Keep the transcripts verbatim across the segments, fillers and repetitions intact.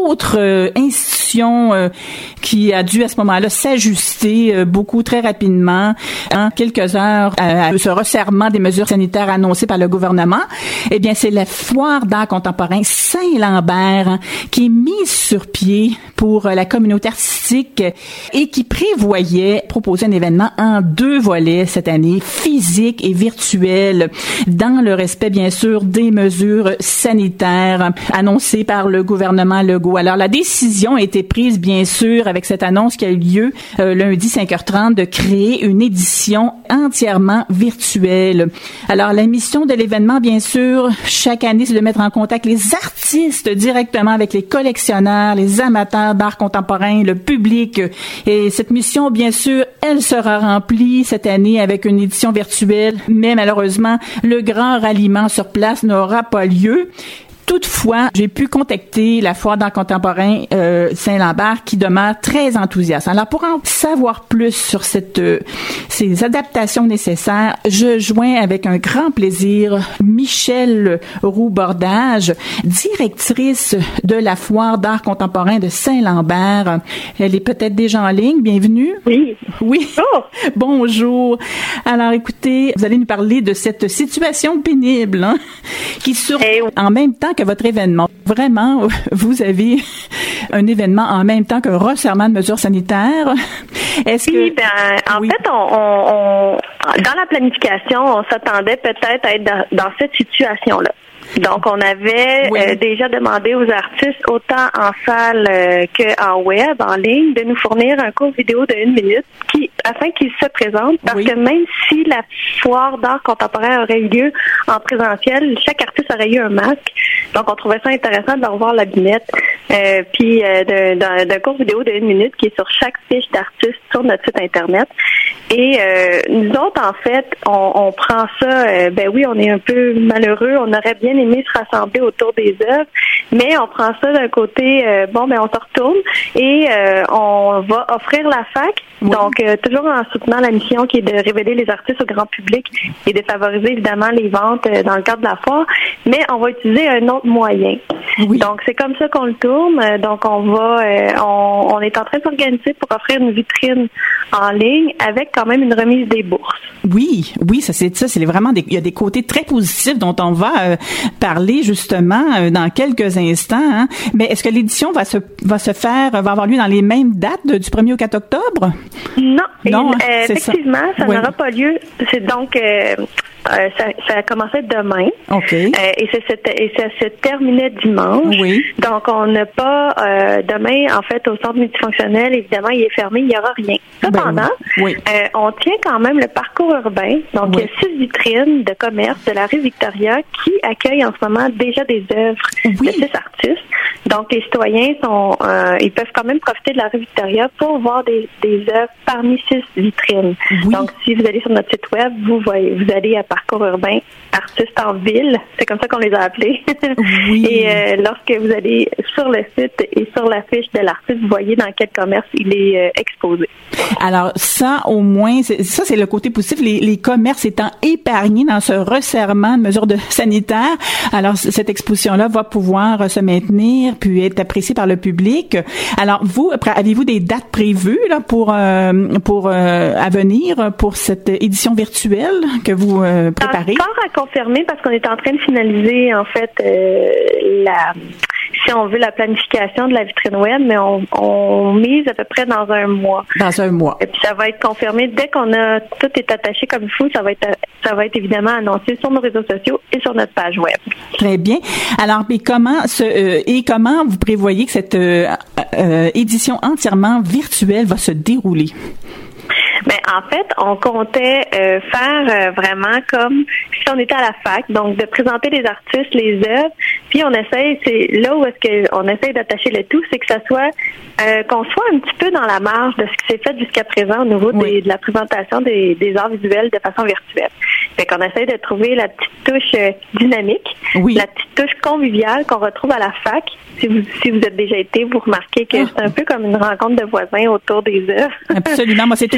autre euh, institution euh, qui a dû à ce moment-là s'ajuster euh, beaucoup très rapidement en quelques heures à, à ce resserrement des mesures sanitaires annoncées par le gouvernement. Eh bien, c'est la Foire d'art contemporain Saint-Lambert hein, qui est mise sur pied pour euh, la communauté artistique et qui prévoyait proposer un événement en deux volets cette année, physique et virtuel, dans le respect, bien sûr, des mesures sanitaires annoncées par le gouvernement Legault. Alors, la décision a été prise, bien sûr, avec cette annonce qui a eu lieu euh, lundi cinq heures trente, de créer une édition entièrement virtuelle. Alors, la mission de l'événement, bien sûr, chaque année, c'est de mettre en contact les artistes directement avec les collectionneurs, les amateurs d'art contemporain, le public. Et cette mission, bien sûr, elle sera remplie cette année avec une édition virtuelle, mais malheureusement, le grand ralliement sur place n'aura pas lieu. Toutefois, j'ai pu contacter la Foire d'art contemporain euh, Saint-Lambert qui demeure très enthousiaste. Alors, pour en savoir plus sur cette euh, ces adaptations nécessaires, je joins avec un grand plaisir Michèle Roux-Bordage, directrice de la Foire d'art contemporain de Saint-Lambert. Elle est peut-être déjà en ligne. Bienvenue. Oui. Oui. Oh. Bonjour. Alors, écoutez, vous allez nous parler de cette situation pénible hein, qui sur Eh oui. en même temps que votre événement. Vraiment, vous avez un événement en même temps qu'un resserrement de mesures sanitaires. Est-ce oui, que... ben, en oui. fait, on, on, on, dans la planification, on s'attendait peut-être à être dans, dans cette situation-là. Donc, on avait oui. euh, déjà demandé aux artistes, autant en salle euh, qu'en web, en ligne, de nous fournir un court vidéo de une minute qui, afin qu'ils se présentent. Parce oui. que même si la foire d'art contemporain aurait eu lieu en présentiel, chaque artiste aurait eu un masque. Donc, on trouvait ça intéressant de leur voir la binette, euh, puis euh, d'un, d'un court vidéo de une minute qui est sur chaque fiche d'artiste sur notre site Internet. Et euh, nous autres, en fait, on, on prend ça, euh, ben oui, on est un peu malheureux, on aurait bien aimé se rassembler autour des œuvres, mais on prend ça d'un côté, euh, bon, ben on se retourne et euh, on va offrir la fac, oui. donc euh, toujours en soutenant la mission qui est de révéler les artistes au grand public et de favoriser évidemment les ventes euh, dans le cadre de la foire, mais on va utiliser un autre moyen. Oui. Donc c'est comme ça qu'on le tourne, donc on va, euh, on, on est en train de s'organiser pour offrir une vitrine en ligne avec quand même une remise des bourses. Oui, oui, ça c'est ça, c'est vraiment des, il y a des côtés très positifs dont on va euh, parler justement euh, dans quelques instants. Hein. Mais est-ce que l'édition va se va se faire, va avoir lieu dans les mêmes dates de, du premier au quatre octobre? Non, non, et, euh, c'est effectivement, ça, ça oui. n'aura pas lieu. C'est donc euh, euh, ça, ça a commencé demain. Ok. Euh, et, ça, et ça se terminait dimanche. Oui. Donc on n'a pas euh, demain en fait au centre multifonctionnel, évidemment, il est fermé, il n'y aura rien. Cependant, ben, oui. euh, on tient quand même le parcours urbain. Donc, oui. il y a six vitrines de commerce de la rue Victoria qui accueillent en ce moment déjà des œuvres oui. de six artistes. Donc, les citoyens sont, euh, ils peuvent quand même profiter de la rue Victoria pour voir des, des œuvres parmi six vitrines. Oui. Donc, si vous allez sur notre site web, vous voyez, vous allez à parcours urbain, artistes en ville. C'est comme ça qu'on les a appelés. Oui. Et euh, lorsque vous allez sur le site et sur la fiche de l'artiste, vous voyez dans quel commerce il est euh, exposé. Alors, ça, au moins, c'est, ça, c'est le côté positif. Les, les commerces étant épargnés dans ce resserrement de mesures de sanitaires. Alors, cette exposition-là va pouvoir se maintenir puis être appréciée par le public. Alors, vous, avez-vous des dates prévues là pour euh, pour euh, à venir pour cette édition virtuelle que vous euh, préparez? Encore à confirmer parce qu'on est en train de finaliser en fait euh, la si on veut la planification de la vitrine web, mais on, on mise à peu près dans un mois. Dans un mois. Et puis ça va être confirmé dès qu'on a tout est attaché comme il faut. Ça va être ça va être évidemment annoncé sur nos réseaux sociaux et sur notre page web. Très bien. Alors, mais comment ce euh, et comment vous prévoyez que cette euh, euh, édition entièrement virtuelle va se dérouler? Ben, en fait, on comptait euh, faire euh, vraiment comme si on était à la fac, donc de présenter les artistes, les œuvres, puis on essaye, c'est là où est-ce qu'on essaye d'attacher le tout, c'est que ça soit, euh, qu'on soit un petit peu dans la marge de ce qui s'est fait jusqu'à présent au niveau oui. des, de la présentation des, des arts visuels de façon virtuelle. Fait qu'on essaye de trouver la petite touche euh, dynamique, oui. la petite touche conviviale qu'on retrouve à la fac. Si vous, si vous êtes déjà été, vous remarquez que ah. c'est un peu comme une rencontre de voisins autour des œuvres. Absolument. Moi, c'est, c'est une tradition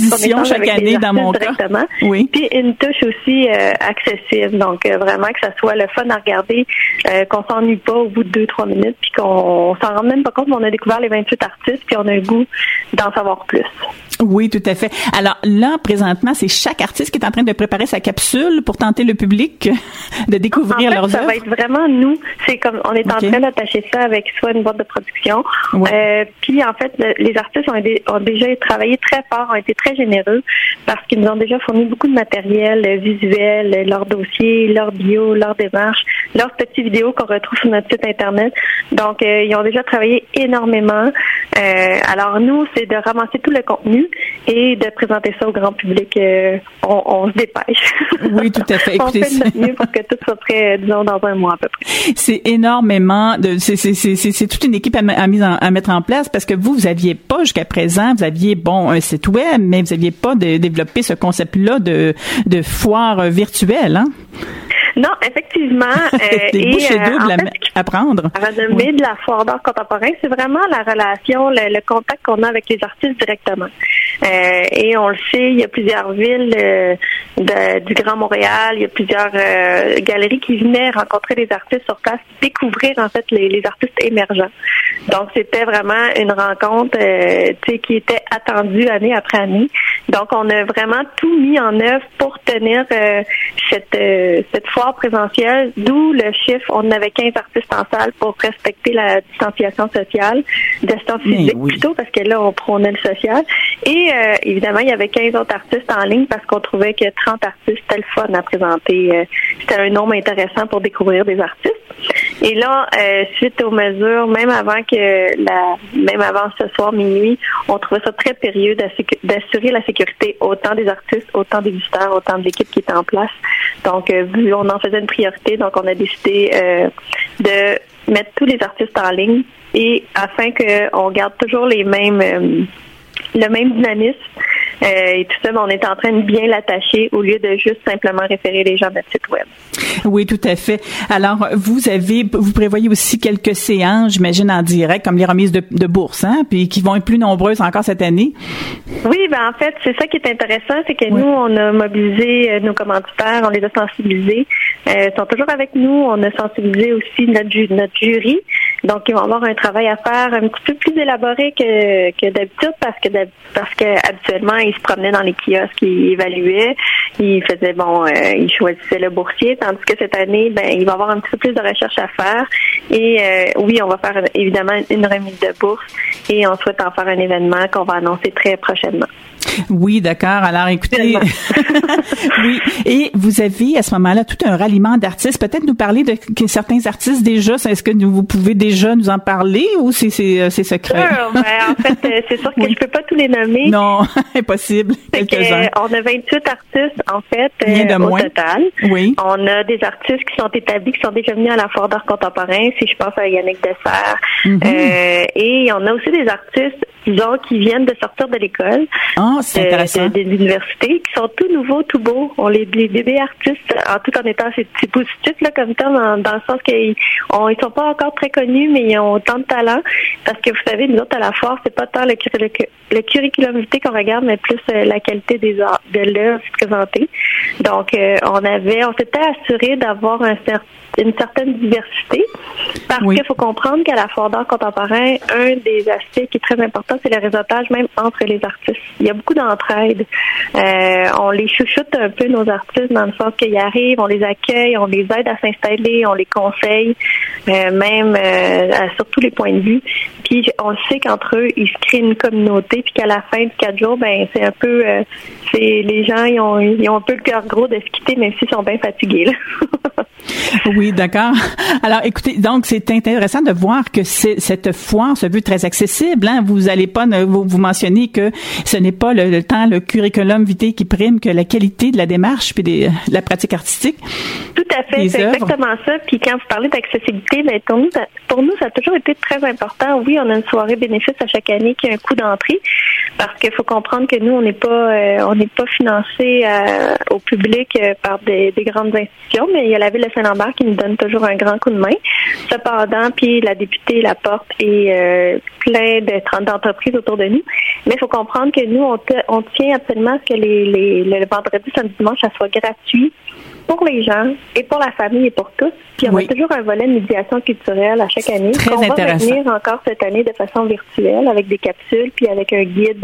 édition chaque année dans mon cas. Oui. Puis une touche aussi euh, accessible. Donc euh, vraiment que ça soit le fun à regarder, euh, qu'on s'ennuie pas au bout de deux, trois minutes, puis qu'on s'en rende même pas compte, mais on a découvert les vingt-huit artistes, puis on a le goût d'en savoir plus. Oui, tout à fait. Alors là, présentement, c'est chaque artiste qui est en train de préparer sa capsule pour tenter le public de découvrir en fait, leurs ça œuvres. Ça va être vraiment nous. C'est comme on est okay. en train d'attacher ça avec soit une boîte de production. Ouais. Euh, puis en fait, le, les artistes ont, aidé, ont déjà travaillé très fort, ont été très généreux parce qu'ils nous ont déjà fourni beaucoup de matériel euh, visuel, leur dossier, leur bio, leur démarche, leurs petites vidéos qu'on retrouve sur notre site internet. Donc, euh, ils ont déjà travaillé énormément. Euh, alors nous, c'est de ramasser tout le contenu et de présenter ça au grand public. Euh, on, on se dépêche. Oui, tout à fait. Écoutez, on fait de notre mieux pour que tout soit prêt, disons, dans un mois à peu près. C'est énormément de, c'est, c'est, c'est, c'est, c'est toute une équipe à, à, mise en, à mettre en place parce que vous, vous aviez pas jusqu'à présent, vous aviez, bon, un site web, mais vous aviez pas de, développé ce concept-là de, de foire virtuelle, hein? Non, effectivement. Euh, Des et, bouchées euh, doubles en à, fait, à prendre. La renommée oui. de la foire d'art contemporain, c'est vraiment la relation, le, le contact qu'on a avec les artistes directement. Euh, et on le sait, il y a plusieurs villes euh, de, du Grand Montréal, il y a plusieurs euh, galeries qui venaient rencontrer les artistes sur place, découvrir en fait les, les artistes émergents. Donc c'était vraiment une rencontre euh, tu sais, qui était attendue année après année. Donc on a vraiment tout mis en œuvre pour tenir euh, cette euh, cette foire présentielle, d'où le chiffre, on avait quinze artistes en salle pour respecter la distanciation sociale, distance physique oui. plutôt, parce que là on prônait le social. Et euh, évidemment, il y avait quinze autres artistes en ligne parce qu'on trouvait que trente artistes, c'était le fun à présenter. Euh, c'était un nombre intéressant pour découvrir des artistes. Et là, euh, suite aux mesures, même avant que la, même avant ce soir minuit, on trouvait ça très périlleux d'assurer la sécurité autant des artistes, autant des visiteurs, autant de l'équipe qui était en place. Donc, euh, vu on en faisait une priorité, donc on a décidé euh, de mettre tous les artistes en ligne et afin qu'on garde toujours les mêmes euh, le même dynamisme euh, et tout ça, mais on est en train de bien l'attacher au lieu de juste simplement référer les gens à notre site web. Oui, tout à fait. Alors, vous avez, vous prévoyez aussi quelques séances, j'imagine, en direct, comme les remises de, de bourse, hein, puis qui vont être plus nombreuses encore cette année. Oui, ben en fait, c'est ça qui est intéressant, c'est que oui. nous, on a mobilisé euh, nos commanditaires, on les a sensibilisés. Euh, ils sont toujours avec nous. On a sensibilisé aussi notre, ju- notre jury. Donc, ils vont avoir un travail à faire un petit peu plus élaboré que, que d'habitude parce que parce que habituellement, ils se promenaient dans les kiosques, ils évaluaient, ils faisaient, bon, euh, ils choisissaient le boursier, tandis que cette année, ben, il va y avoir un petit peu plus de recherche à faire. Et euh, oui, on va faire évidemment une remise de bourse et on souhaite en faire un événement qu'on va annoncer très prochainement. Oui, d'accord. Alors, écoutez, oui. Et vous avez à ce moment-là tout un ralliement d'artistes. Peut-être nous parler de certains artistes déjà. Est-ce que vous pouvez déjà nous en parler ou c'est c'est, c'est secret? Sure. Ben, en fait, c'est sûr que oui. je peux pas tous les nommer. Non, impossible. Quelques-uns. On a vingt-huit artistes en fait Rien de euh, moins. au total. Oui. On a des artistes qui sont établis, qui sont déjà venus à la Foire d'art contemporain. Si je pense à Yannick Dessert, mm-hmm. euh, et on a aussi des artistes, disons, qui viennent de sortir de l'école. Oh, c'est de, intéressant. De, des universités, qui sont tout nouveaux, tout beaux. On les, les bébés artistes, en tout en étant, c'est, c'est positif là comme terme, dans, dans le sens qu'ils on, ils sont pas encore très connus, mais ils ont autant de talent. Parce que vous savez, nous autres à la Foire, c'est pas tant le, le, le curriculum vitae qu'on regarde, mais plus euh, la qualité des arts, de l'œuvre présentée. Donc, euh, on avait, on s'était assuré d'avoir un certain une certaine diversité, parce oui. qu'il faut comprendre qu'à la Foire d'art contemporain, un des aspects qui est très important, c'est le réseautage même entre les artistes. Il y a beaucoup d'entraide. Euh, on les chouchoute un peu, nos artistes, dans le sens qu'ils arrivent, on les accueille, on les aide à s'installer, on les conseille, euh, même euh, à, sur tous les points de vue. Puis on sait qu'entre eux, ils se créent une communauté, puis qu'à la fin de quatre jours, ben c'est un peu, euh, c'est les gens, ils ont, ils ont un peu le cœur gros de se quitter, même s'ils sont bien fatigués, là. Oui, d'accord. Alors, écoutez, donc c'est intéressant de voir que c'est, cette foire se veut très accessible. Hein? Vous allez pas, vous, vous mentionnez que ce n'est pas le, le temps, le curriculum vitae qui prime que la qualité de la démarche puis des, de la pratique artistique. Tout à fait, c'est œuvres. Exactement ça. Puis quand vous parlez d'accessibilité, ben pour nous, ça, pour nous, ça a toujours été très important. Oui, on a une soirée bénéfice à chaque année qui a un coût d'entrée, parce qu'il faut comprendre que nous, on n'est pas, euh, on n'est pas financé euh, au public euh, par des, des grandes institutions, mais il y a la ville de Saint-Lambert qui nous donne toujours un grand coup de main. Cependant, puis la députée Laporte et euh, plein de, d'entreprises autour de nous. Mais il faut comprendre que nous, on, te, on tient absolument à ce que les, les, le vendredi, samedi, dimanche, ça soit gratuit pour les gens et pour la famille et pour tous. Puis on oui. a toujours un volet de médiation culturelle à chaque année. Très on va intéressant. revenir encore cette année de façon virtuelle avec des capsules puis avec un guide,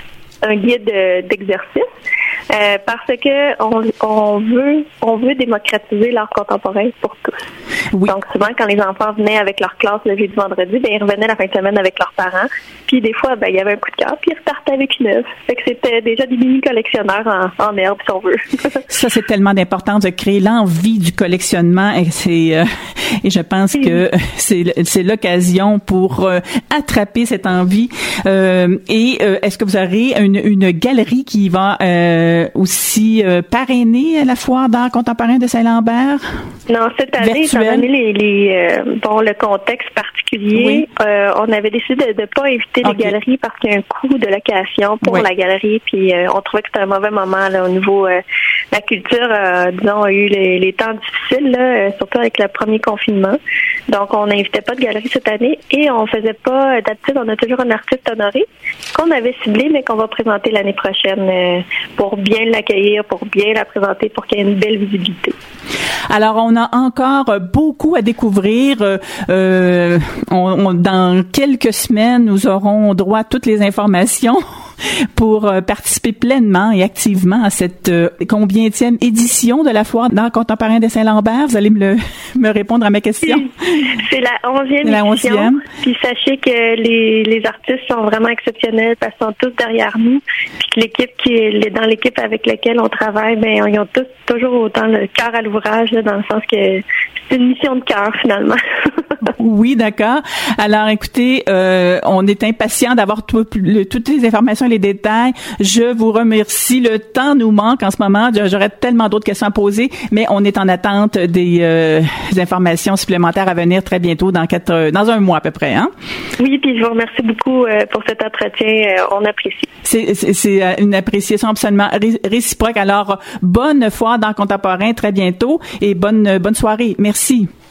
un guide d'exercice. Euh, parce que on, on veut on veut démocratiser l'art contemporain pour tous. Oui. Donc souvent quand les enfants venaient avec leur classe le jeudi vendredi, ben ils revenaient la fin de semaine avec leurs parents. Puis des fois ben il y avait un coup de cœur, puis ils repartaient avec une œuvre. Fait que c'était déjà des mini collectionneurs en, en herbe si on veut. Ça c'est tellement d'importance de créer l'envie du collectionnement et c'est euh, et je pense que c'est c'est l'occasion pour euh, attraper cette envie. Euh, et euh, est-ce que vous aurez une une galerie qui va euh, aussi euh, parrainer la foire d'art contemporain de Saint-Lambert? Non, cette année, étant donné les, les, euh, bon, le contexte particulier, oui. euh, on avait décidé de ne pas inviter okay. les galeries parce qu'il y a un coût de location pour oui. la galerie, puis euh, on trouvait que c'était un mauvais moment là, au niveau euh, la culture, euh, disons, a eu les, les temps difficiles, là, euh, surtout avec le premier confinement. Donc, on n'invitait pas de galerie cette année et on faisait pas, d'habitude, on a toujours un artiste honoré qu'on avait ciblé, mais qu'on va présenter l'année prochaine euh, pour bien l'accueillir, pour bien la présenter, pour qu'il y ait une belle visibilité. Alors, on a encore beaucoup à découvrir. Euh, on, on, dans quelques semaines, nous aurons droit à toutes les informations pour euh, participer pleinement et activement à cette euh, combienième édition de la foire d'art contemporain de Saint-Lambert. Vous allez me, le, me répondre à ma question. C'est la onzième la édition. onzième. Puis sachez que les, les artistes sont vraiment exceptionnels parce qu'ils sont tous derrière nous. Puis que l'équipe qui est dans l'équipe avec laquelle on travaille, ben ils ont tous toujours autant le cœur à l'ouvrage, là, dans le sens que c'est une mission de cœur finalement. Oui, d'accord. Alors, écoutez, euh, on est impatient d'avoir tout, le, toutes les informations et les détails. Je vous remercie. Le temps nous manque en ce moment. J'aurais tellement d'autres questions à poser, mais on est en attente des, euh, des informations supplémentaires à venir très bientôt, dans quatre, dans un mois à peu près. Hein? Oui, puis je vous remercie beaucoup euh, pour cet entretien. Euh, on apprécie. C'est, c'est, c'est une appréciation absolument réciproque. Alors, bonne foire d'art contemporain très bientôt et bonne, bonne soirée. Merci.